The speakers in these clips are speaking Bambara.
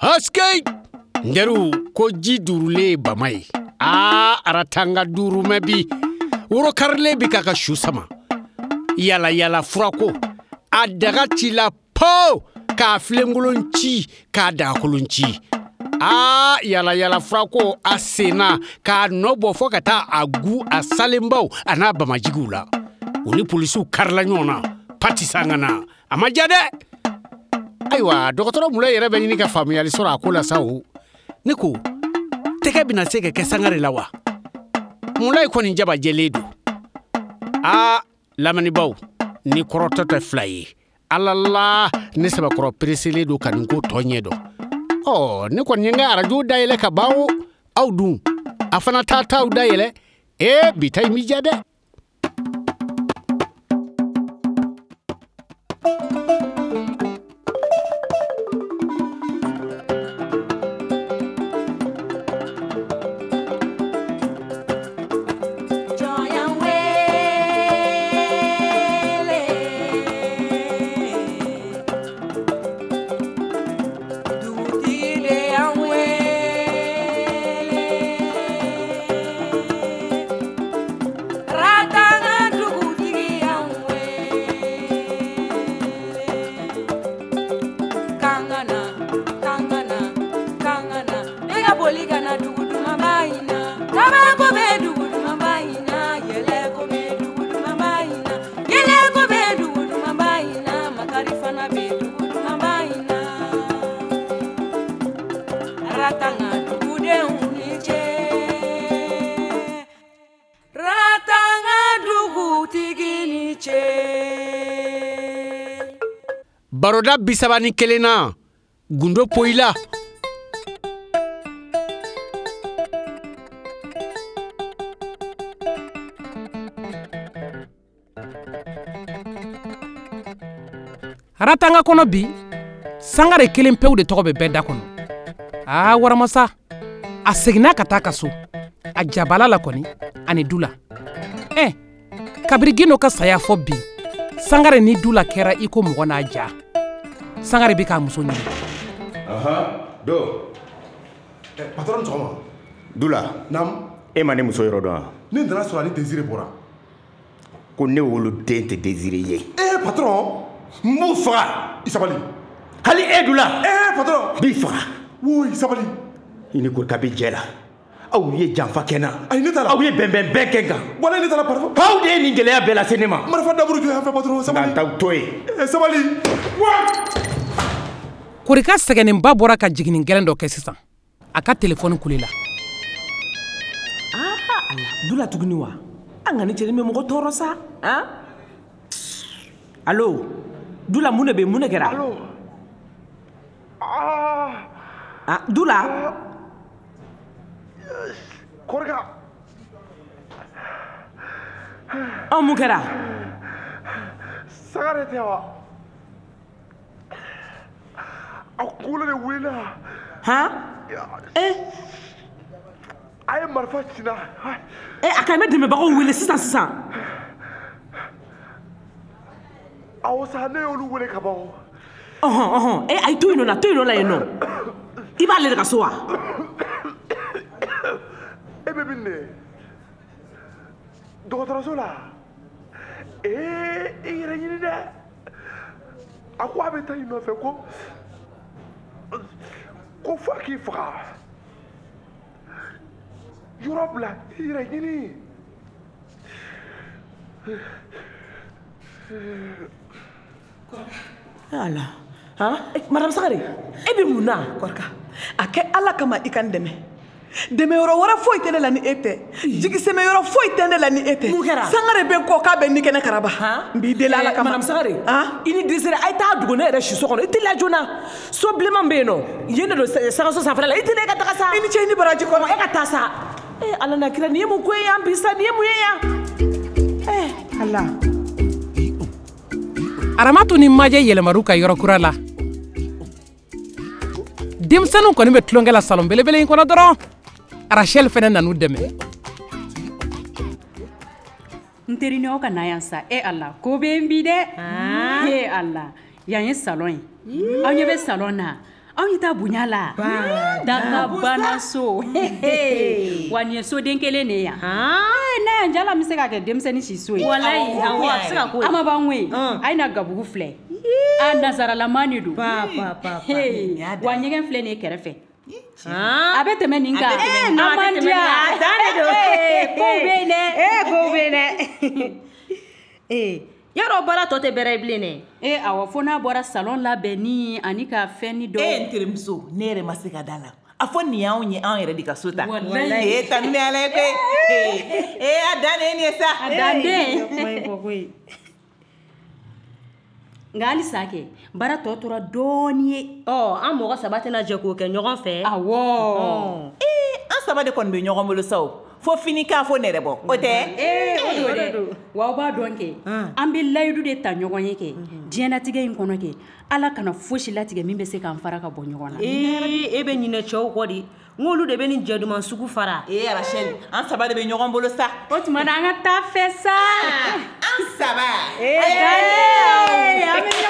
Haskei nderu ko ji durule bamai aratanga duru mebi woro karle bi kaka shu sama yala furako adaga tila po ka flengolonchi ka da kolonchi yala furako asena ka nobo fokata agu asalembao ana bamajigula uni polisu karla nyona pati sangana amajade aywa dokotoro mulay yere be ni ka famiyali sura akula sawo niko teke bina sege ke sangare lawa mulay ko ni jaba jeledu lamani baw ni korotata fly alalla ne saba koro presele do kan ko tonyedo ne ko nyanga radio dayele ka bawo awdu afana tata dayele bitay mi jade baroda bisabani kelena gundo poila Ratanga kono bi sangare kelen pew de togo be beda kono waramasa a segna kata kaso a jabala la koni ani dula kabirigino ka saya fo bi sangare ni dula kera iko mugona ja sangare bi ka muso ni do patron soma dula nam mane muso yoro do ni ndana so ani désiré bora ko ne wolu tente désiré ye patron Moufa isabali hali edula patron bifa oui isabali ini ko kabi jela aw ye janfa kena ay ne tala aw ye bemben benkenga wala ne tala parfum aw de ni geleya bela senema marfa daburu jo hafa patron sabali taw toy sabali kurika segenen ba bora ka jiginin gelen do ke sisan aka telefone kulila Allah dula tuguni wa an gani chere me mo toro sa allo dula mune be mune kera allo dula korga mu kera sagare tewa akula de wila ay marfa china akame de me ba ko wile sisan awsa ne olu wele kabaw ay tuyno la yeno iba le ka sowa bebinne dokotoro sola ire nyini de akwa beta ino fe ko faki fra Europe la ire nyini ala madame Sagare be muna korka ake ala kama ikan deme yoro wara foyi tene la ni ete jigi seme yoro foyi tene la ni ete Sangare be ko ka be ni kene karaba mbi de la kama madame Sagare ini désiré ay ta dugo ne re shiso kono ite la jona so blema be no yene do sangaso sa fala ite le ka ta sa ini che ni baraji ko e ka ta sa ala na kira ni mu ko ya mbisa ni mu ya ala aramatu ni maje yelemaru ka yoro kurala demsanu koni be tlongela salon belebele kono doro Rachel fene nanu deme nteri ne o kana yansa Allah ko be mbi de Allah yan salon aw nyebe salon na aw ye taa bonya la daga bana so wa nin ye soden kelen de yan n'a yan jala mi se ka kɛ denmisɛnnin si so ye walayi awɔ a se ka ko ama b'an we a ye na gabugu filɛ a nazaralama de don wa ɲɛgɛn filɛ nin ye kɛrɛfɛ a bɛ tɛmɛ nin kan a man diya kow bɛ yen dɛ kow bɛ yen dɛ yarɔ baara tɔ tɛ bɛrɛ ye bilen dɛ awɔ fo n'a bɔra salon labɛnni ani ka fɛn ni dɔ n terimuso ne yɛrɛ ma se ka da la a fɔ nin y'anw ye anw yɛrɛ de ka so ta tanuni ala ye koyi a dannen nin ye sa a dannen nka halisa kɛ baara tɔ tora dɔɔni ye an mɔgɔ 3 tɛna jɛ k'o kɛ ɲɔgɔn fɛ awɔ an 3 de kɔni bɛ ɲɔgɔn bolo sa o fo fini k'a fo nɛrɛ bɔ o tɛ o de don wa aw b'a dɔn kɛ an bɛ layidu de ta ɲɔgɔn ye kɛ diɲɛlatigɛ in kɔnɔ kɛ ala kana fosi latigɛ min bɛ se k'an fara ka bɔ ɲɔgɔn na e bɛ ɲinɛ cɛw kɔ de n'olu de bɛ nin jɛduman sugu fara Rachel an 3 de bɛ ɲɔgɔn bolo sa o tuma na an ka taa fɛ sa an 3 an bɛ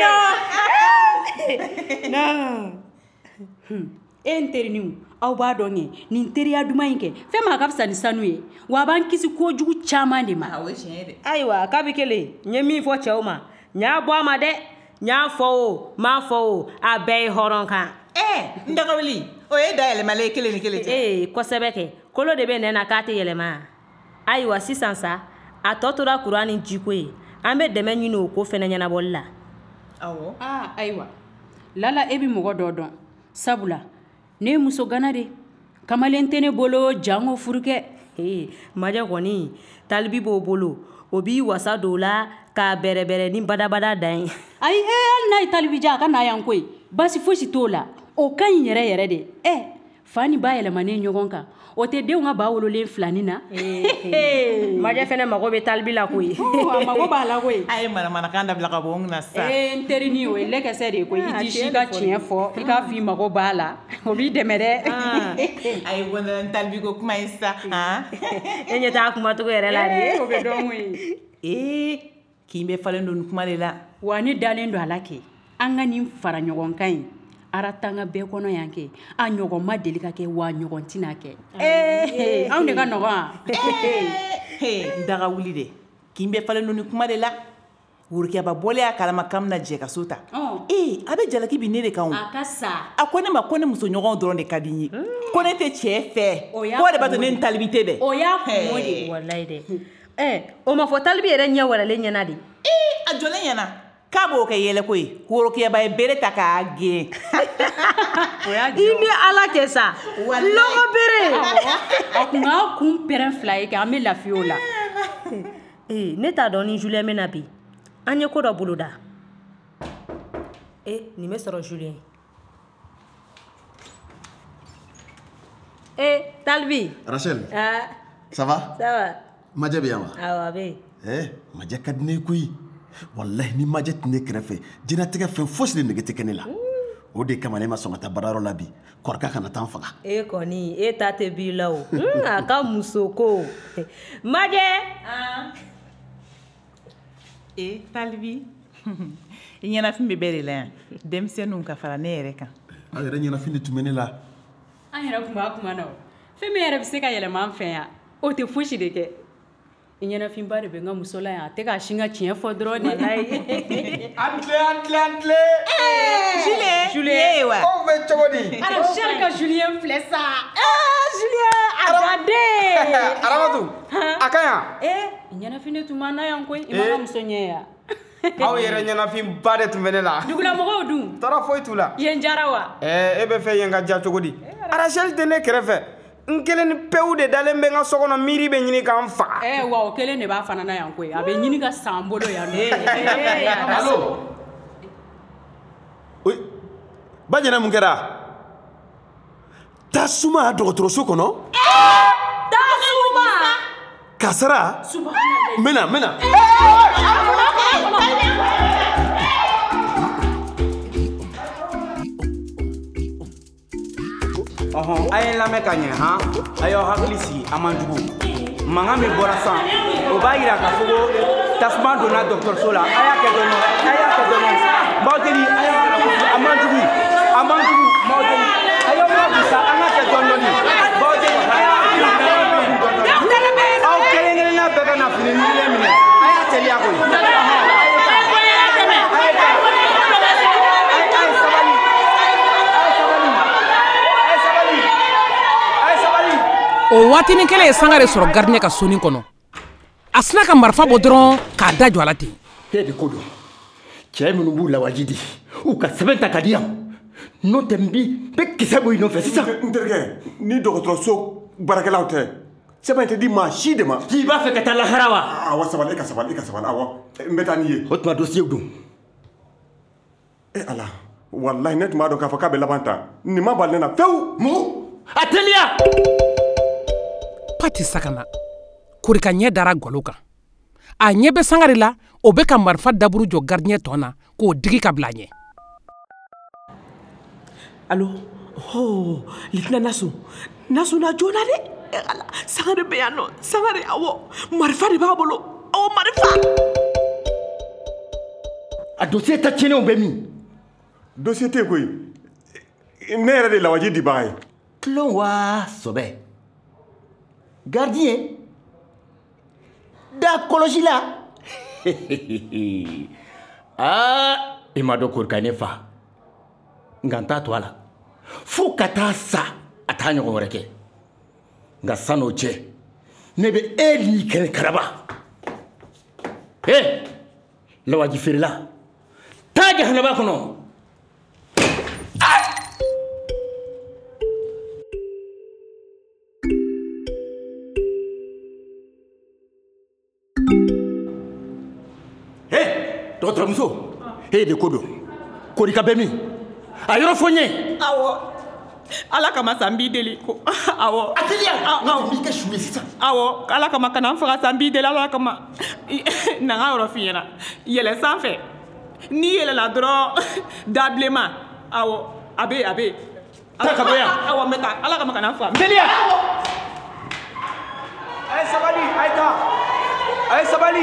ɲɔgɔn bolo n teriniw aw b'a dɔn kɛ nin teriya duman in kɛ fɛn ma ka fisa ni sanu ye wa a b'an kisi kojugu caman de ma ayiwa k'a bɛ kelen n ye min fɔ cɛw ma n y'a bɔ a ma dɛ n y'a fɔ o m'a fɔ o a bɛɛ ye hɔrɔn kan n dagawuli o ye da yɛlɛmalen kelen ni kelen tɛ kosɛbɛ kɛ kolo de bɛ nɛn na k'a tɛ yɛlɛma ayiwa sisan sa a tɔ tora kuran ni jiko ye an bɛ dɛmɛ ɲini o ko fɛnɛ ɲɛnabɔli la awɔ ayiwa lala e bɛ mɔgɔ dɔ dɔn sabula ne ye muso gana de kamalen tɛ ne bolo jango furukɛ majɛ kɔni talibi b'o bolo o b'i wasa don o la k'a bɛrɛbɛrɛ ni badabada dan ye ayi hali n'a ye talibi ja a ka n'a yan koyi basi fosi t'o la o ka ɲi yɛrɛ yɛrɛ de fa ni ba yɛlɛmanen ɲɔgɔn kan o tɛ denw ka ba wololen filanin na majɛ fɛnɛ mago bɛ talibi la koyi a mago b'a la koyi a ye manamanakan dabila ka bɔ n na sa n terini o ye lɛkɛsɛ de ye koyi i ti si ka tiɲɛ fɔ i k'a fɔ i mago b'a la o b'i dɛmɛ dɛ a ye bɔnda talibi ko kuma ye sa e ɲɛ t'a kumacogo yɛrɛ la de o bɛ dɔn koyi k'i bɛ falen don nin kuma de la wa ne dalen don a la kɛ an ka nin fara ɲɔgɔn kan in aratanga bɛɛ kɔnɔ yan kɛ a ɲɔgɔn ma deli ka kɛ wa ɲɔgɔn tɛna kɛ anw de ka nɔgɔn daga wuli dɛ k'i bɛ falen don nin kuma de la worokɛba bɔlen y'a kalama k'an bɛna jɛ ka so ta a bɛ jalaki bi ne de kan a ka sa a ko ne ma ko ne musoɲɔgɔnw dɔrɔn de ka di n ye ko ne tɛ cɛ fɛ k'o de b'a to ne ni talibi tɛ bɛn o y'a kungo de walayi dɛ o ma fɔ talibi yɛrɛ ɲɛ wɛrɛlen ɲɛna de a jɔlen ɲɛna k'a b'o kɛ yɛlɛko ye worokɛba ye bere ta k'a gɛn i ni ala kɛ sa lɔgɔ bere a kun k'a kun pɛrɛn 2 ye kɛ an bɛ lafiya o la ne t'a dɔn ni Julien bɛna bi an ye ko dɔ boloda nin bɛ sɔrɔ Julien talibi Rachel ça va majɛ bɛ yan wa awɔ a bɛ yen majɛ ka di ne koyi wallahi ni majɛ tɛ ne kɛrɛfɛ jinɛtigɛ fɛn fosi de nege tɛ kɛ ne la o de kama ne ma sɔn ka taa baarayɔrɔ la bi kɔrɔkɛ kana taa n faga kɔni ta tɛ b'i la o a ka muso ko majɛ talibi i ɲɛnafin bɛ bɛɛ de la yan denmisɛnninw ka fara ne yɛrɛ kan aw yɛrɛ ɲɛnafin de tun bɛ ne la an yɛrɛ kun b'a kuma na o fɛn min yɛrɛ bɛ se ka yɛlɛma an fɛ yan o tɛ fosi de kɛ i ɲɛnafinba de bɛ n ka muso la yan a tɛ k'a sin ka tiɲɛ fɔ dɔrɔn de an tile Julien wa aw bɛ cogo di Rachel ka Julien filɛ sa Julien a baden Aramatu a ka yan i ɲɛnafin de tun b'an na yan koyi i ma ka muso ɲɛ yan aw yɛrɛ ɲɛnafin ba de tun bɛ ne la dugulamɔgɔw dun tɔɔrɔ foyi t'u la yen jara wa e bɛ fɛ yen ka diya cogo di Rachel tɛ ne kɛrɛfɛ n kelen ni pewu de dalen bɛ n ka so kɔnɔ miiri bɛ ɲini k'an faga wa o kelen de b'a fana na yan koyi a bɛ ɲini ka san bolo yan allo Bajɛnɛ mun kɛra tasuma dɔgɔtɔrɔso kɔnɔ tasuma kasara n bɛna a ye n lamɛn ka ɲɛ a y'aw hakili sigi a man jugu mankan min bɔra san o b'a yira k'a fɔ ko tasuma donna dɔgɔtɔrɔso la a y'a kɛ dɔɔnin n b'aw deli a man jugu o waatinin kelen ye Sangare sɔrɔ gardien ka soni kɔnɔ a sina ka marifa bɔ dɔrɔn k'a da jɔ a la ten. he de ko don cɛ minnu b'u lawaji di u ka sɛbɛn ta ka di yan n'o tɛ n bɛ kisɛ bɔ i nɔfɛ sisan. n terikɛ ni dɔgɔtɔrɔso baarakɛlaw tɛ sɛbɛn tɛ di maa si de ma. k'i b'a fɛ ka taa lahara wa. awɔ sabali e ka sabali awɔ n bɛ taa n'i ye. o tuma dosiyew dun. ala walahi ne tun b'a dɔn k'a fɔ k'a bɛ laban ta nin ma bali ne na fewu. mun a teliya. Pati sakana Korika ɲɛ dara galo kan a ɲɛ bɛ Sangare la o bɛ ka marifa daburu jɔ gardien tɔ na k'o digi ka bila ɲɛ. Allo oh lieutenant Nasu na jona de ala Sangare bɛ yan nɔ Sangare awɔ marifa de b'a bolo awɔ marifa. a dossier ta tiɲɛnenw bɛ min. dossier tɛ koyi ne yɛrɛ de lawaji dibaga ye. kilon wa sɔbɛ gardien da kɔlɔsi la. i ma dɔn Korika ne fa nka n t'a to a la fo ka taa sa a t'a ɲɔgɔn wɛrɛ kɛ nka san'o cɛ ne bɛ e n'i kɛnɛ karaba. lawaji feerela taa jahanaba kɔnɔ. dɔgɔtɔrɔmuso e de ko don Korika bɛ min a yɔrɔ fɔ n ye. awɔ ala kama sa n b'i deli ko awɔ. a teliya n b'i kɛ su ye sisan. awɔ ala kama kana n faga sa n b'i deli ala kama na n ka yɔrɔ f'i ɲɛna yɛlɛ sanfɛ n'i yɛlɛla dɔrɔn dabilenma awɔ a bɛ yen. taa ka bɔ yan. awɔ n bɛ taa ala kama kana n faga. teliya. a ye sabali a ye taa a ye sabali.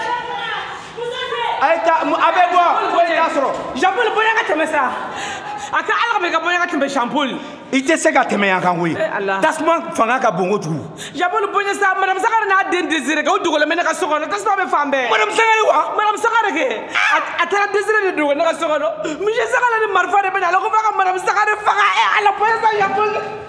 a bɛ bɔ foyi t'a sɔrɔ. Jean-Paul bonya ka tɛmɛ sa a ka ala ka bonya ka tɛmɛ Jean-Paul. i tɛ se ka tɛmɛ yan kan koyi tasuma fanga ka bon kojugu. Jean-Paul bonya sa madame Sangare n'a den Désiré k'o dogolen bɛ ne ka so kɔnɔ tasuma bɛ fan bɛɛ. madame Sangare wa. madame Sangare kɛ a taara Désiré de dogo ne ka so kɔnɔ monsieur Sangare ni marifa de bɛ na a la ko f'a ka madame Sangare faga ala bonya sa Jean-Paul.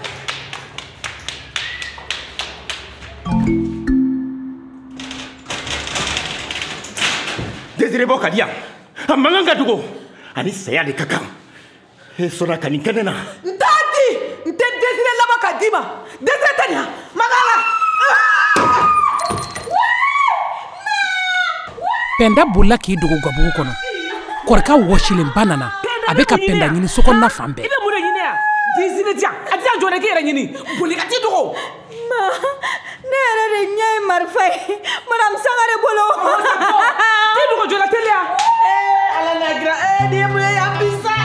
Désiré bɔ ka di yan a man kan ka dogo ani saya de ka kan e sɔnna ka nin kɛ ne na. n t'a di n tɛ Désiré laban ka d'i ma Désiré tɛ nin yan magala. Pɛnda bolila k'i dogo gabugu kɔnɔ Korika wɔsilenba nana a bɛ ka Pɛnda ɲini sokɔnɔna fan bɛɛ. i bɛ mun de ɲini yan Désiré di yan a tɛ yan jɔn de k'i yɛrɛ ɲini boli ka t'i dogo. ne yɛrɛ de ɲɛ ye marifa ye madame Sangare bolo. t'i dogo jɔla teliya. ala n'a gira nin ye mun ye yan bi sa.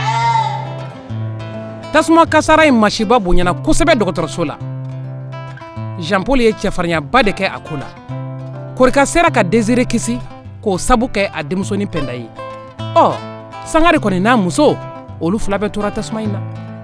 tasuma kasara in masiba bonyana kosɛbɛ dɔgɔtɔrɔso la. Jean-Paul ye cɛfarinyaba de kɛ a ko la. Korika sera ka Désiré kisi k'o sabu kɛ a denmusonin Pɛnda ye. Sangare kɔni n'a muso olu fila bɛ tora tasuma in na.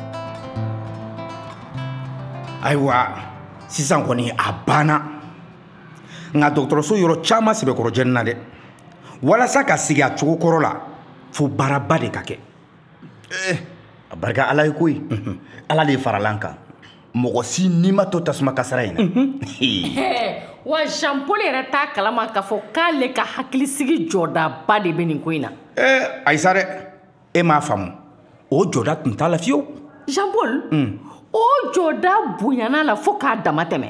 ayiwa sisan kɔni a banna nka dɔgɔtɔrɔso yɔrɔ caman sɛbɛkɔrɔjɛni na dɛ walasa ka sigi a cogo kɔrɔ la fo baaraba de ka kɛ. a barika ala ye koyi ala de faralan kan mɔgɔ si n'i ma to tasuma kasara in na. wa Jean-Paul yɛrɛ t'a kalama k'a fɔ k'ale ka hakilisigi jɔdaba de bɛ nin ko in na. ayisa dɛ e m'a faamu o jɔda tun t'a la fiyewu. Jean-Paul o jɔda bonyana la fo k'a dama tɛmɛ.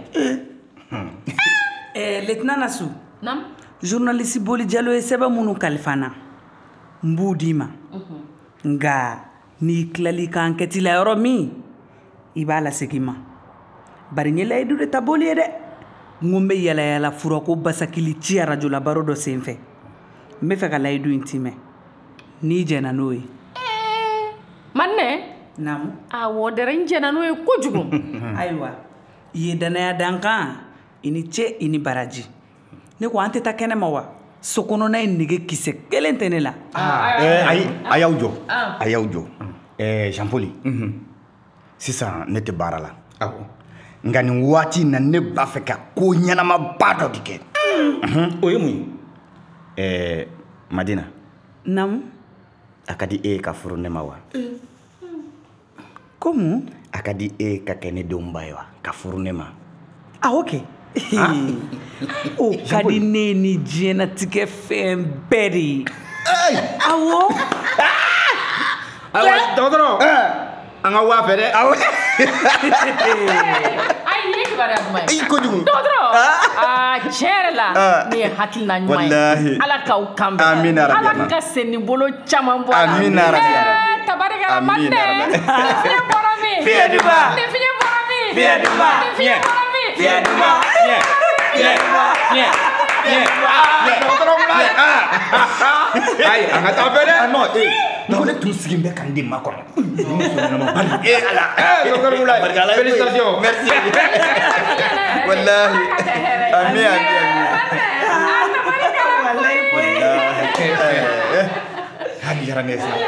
lieutenant Nasu. Naamu. journaliste Boli Jalo ye sɛbɛn minnu kalifa n na n b'u d'i ma nka n'i tilali ka enquête la yɔrɔ min i b'a lasegin ma bari n ye layidu de ta Boli ye dɛ n ko n bɛ yalayala furako basakili ci arajo la baro dɔ senfɛ n bɛ fɛ ka layidu in ti mɛn n'i jɛna n'o ye. Manɛ. Naamu. awɔ dɛrɛ n jɛna n'o ye kojugu. ayiwa i ye danaya da n kan i ni ce i ni baraji ne ko an tɛ taa kɛnɛ ma wa sokɔnɔna ye nege kisɛ kelen tɛ ne la. ayi a y'aw jɔ a y'aw jɔ Jean-Paul sisan ne tɛ baara la nka nin waati na ne b'a fɛ ka ko ɲɛnamaba dɔ de kɛ. o ye mun ye. Madina. Naamu. a ka di e ka furu ne ma wa. Komu? a ka di e ka kɛ ne denw ba ye wa ka furu ne ma. ok o ka di ne ni diɲɛnatigɛ fɛn bɛɛ de ye awɔ dɔgɔtɔrɔ an ka waa fɛ dɛ ayi ni ye kibaruya duman ye kojugu dɔgɔtɔrɔ tiɲɛ yɛrɛ la ne ye hakilina ɲuman ye ala k'aw kan bɛn amina ala ka sen ni bolo caman bɔ a la amina tabarikala man dɛ ni fiɲɛ bɔra min fiɲɛ duba ni fiɲɛ bɔra min fiɲɛ duba fiɲɛ bɔra min fiɲɛ duba fiɲɛ dɔgɔtɔrɔ wula ayi an ka taa fɛ dɛ non ne tun sigin bɛ kan di ma kɔnɔ ala dɔgɔtɔrɔ wula félicitations merci wallahi ami hali yara ne sa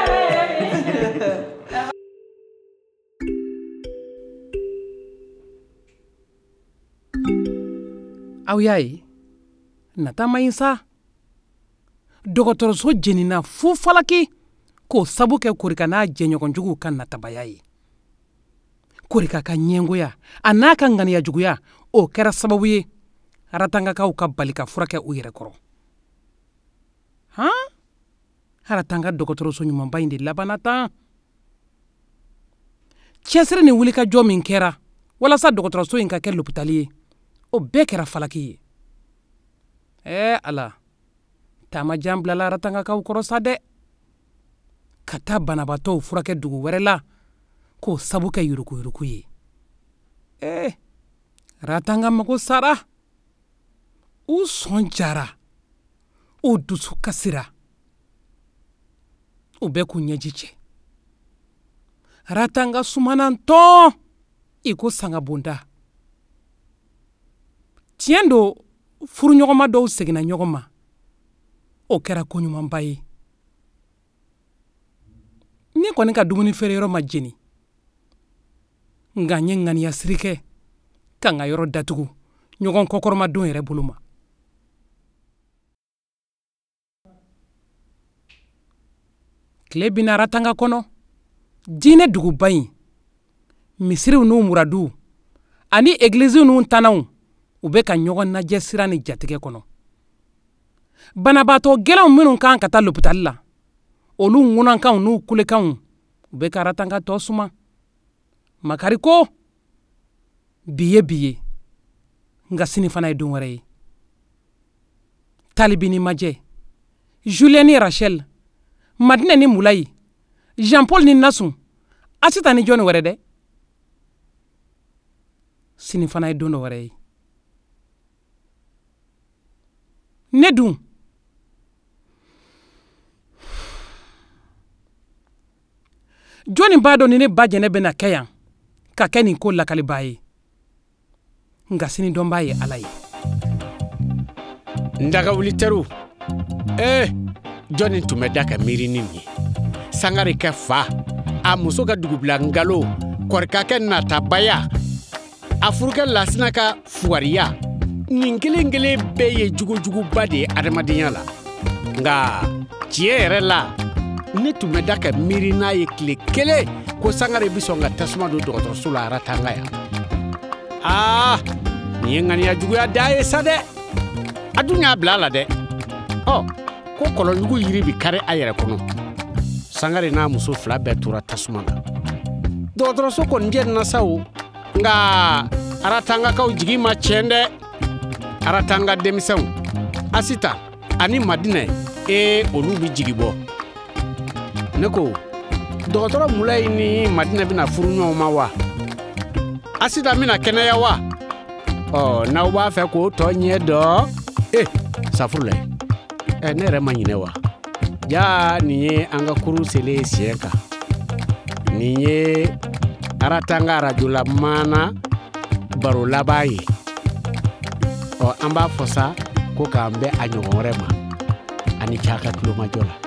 aw y'a ye nata ma ɲi sa dɔgɔtɔrɔso jenina fu falaki k'o sabu kɛ korika n'a jɛɲɔgɔnjuguw ka natabaya ye korika ka ɲɛngoya a n'a ka ŋaniyajuguya o kɛra sababu ye haratangakaw ka bali ka furakɛ u yɛrɛ kɔrɔ haratanga dɔgɔtɔrɔso ɲumanba in de labanna tan cɛsiri ni wulikajɔ min kɛra walasa dɔgɔtɔrɔso in ka kɛ lopitali ye o bɛɛ kɛra falaki ye ala taamajan bilala haratangakaw kɔrɔ sa dɛ ka taa banabaatɔw furakɛ dugu wɛrɛ la k'o sabu kɛ yurukuyuruku ye haratanga mago sara u sɔn jara u dusu kasira u bɛɛ k'u ɲɛji cɛ haratanga sumanantɔn i ko sangabonda tiɲɛ do furuɲɔgɔnma dɔw seginna ɲɔgɔn ma o kɛra koɲumanba ye ne kɔni ka dumuni feere yɔrɔ ma jeni nka n ye ŋaniyasiri kɛ ka n ka yɔrɔ datugu ɲɔgɔn kɔkɔrɔma don yɛrɛ bolo ma tile binna haratanga kɔnɔ diinɛ duguba in misiriw n'u muradu ani egiliziw n'u tanaw u bɛ ka ɲɔgɔn najɛ sira ni jatigɛ kɔnɔ banabaatɔ gɛlɛnw minnu kan ka taa lopitali la olu ŋunankanw n'u kulekanw u bɛ ka haratanga tɔ suma makari ko bi ye nka sini fana ye don wɛrɛ ye talibi ni majɛ julien ni rachel madinɛ ni mulayi jean paul ni nasun asita ni jɔnni wɛrɛ dɛ sini fana ye don dɔ wɛrɛ ye ne dun jɔnni b'a dɔn ni ne ba jɛnɛ bɛna kɛ yan ka kɛ nin ko lakalibaa ye nka sini dɔn b'a ye ala ye n daga wulitɛriw jɔnni tun bɛ da ka miiri ni nin ye sangare kɛ fa a muso ka dugubila ngalo kɔrɔkakɛ natabaya a furukɛ lasina ka fugariya nin kelen kelen bɛɛ ye jugujuguba de ye adamadenya la nka tiɲɛ yɛrɛ la ne tun bɛ da ka miiri n'a ye tile kelen ko sangare bi sɔn ka tasuma don dɔgɔtɔrɔso la haratanga yan nin ye ŋaniya juguya da ye sa dɛ a dun y'a bila a la dɛ ko kɔlɔnjugu yiri bi kari a yɛrɛ kɔnɔ sangare n'a muso fila bɛɛ tora tasuma la dɔgɔtɔrɔso kɔni jɛnina sa o nka haratangakaw jigi ma tiɲɛ dɛ haratanga denmisɛnw asita ani madinɛ olu bi jigi bɔ ne ko dɔgɔtɔrɔ mulayi ni madinɛ bɛna furu ɲɔgɔn ma wa asita bɛna kɛnɛya wa n'aw b'a fɛ k'o tɔ ɲɛ dɔn safurulayi ne yɛrɛ ma ɲinɛ wa jaa nin ye an ka kuru selen siɲɛ kan nin ye haratanga arajola maana baro laban ye an b'a fɔ sa ko k'an bɛ a ɲɔgɔn wɛrɛ ma ani ca ka tulomajɔ la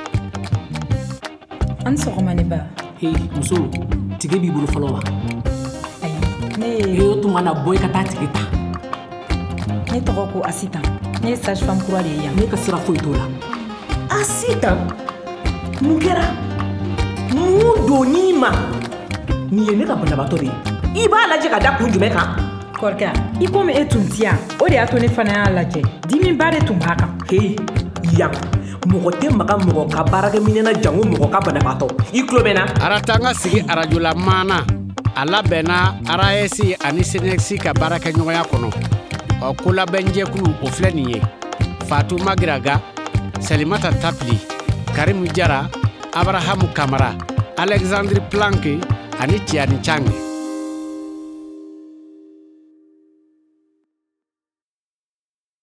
an sɔgɔma ne ba muso tige b'i bolo fɔlɔ wa ayi ne ye tuma na bɔ i ka taa tige ta ne tɔgɔ ko asitan ne ye sage-femme kura de ye yan ne ka sira foyi t'o la asitan mun kɛra mun donn'i ma nin ye ne ka banabaatɔ de ye i b'a lajɛ ka da kun jumɛn kan kɔrɔkɛ i komi e tun ti yan o de y'a to ne fana y'a lajɛ dimiba de tun b'a kan heyi yan mɔgɔ tɛ maga mɔgɔ ka baarakɛminɛ na jango mɔgɔ ka banabaatɔ i tulo bɛ na arata an ka sigi arajo la maana a labɛnna ras ani senexi ka baarakɛɲɔgɔnya kɔnɔ ko labɛnjɛkulu o filɛ nin ye fatu magiraga salimata tapli karimu jara abrahamu kamara alexandre planke ani tiani change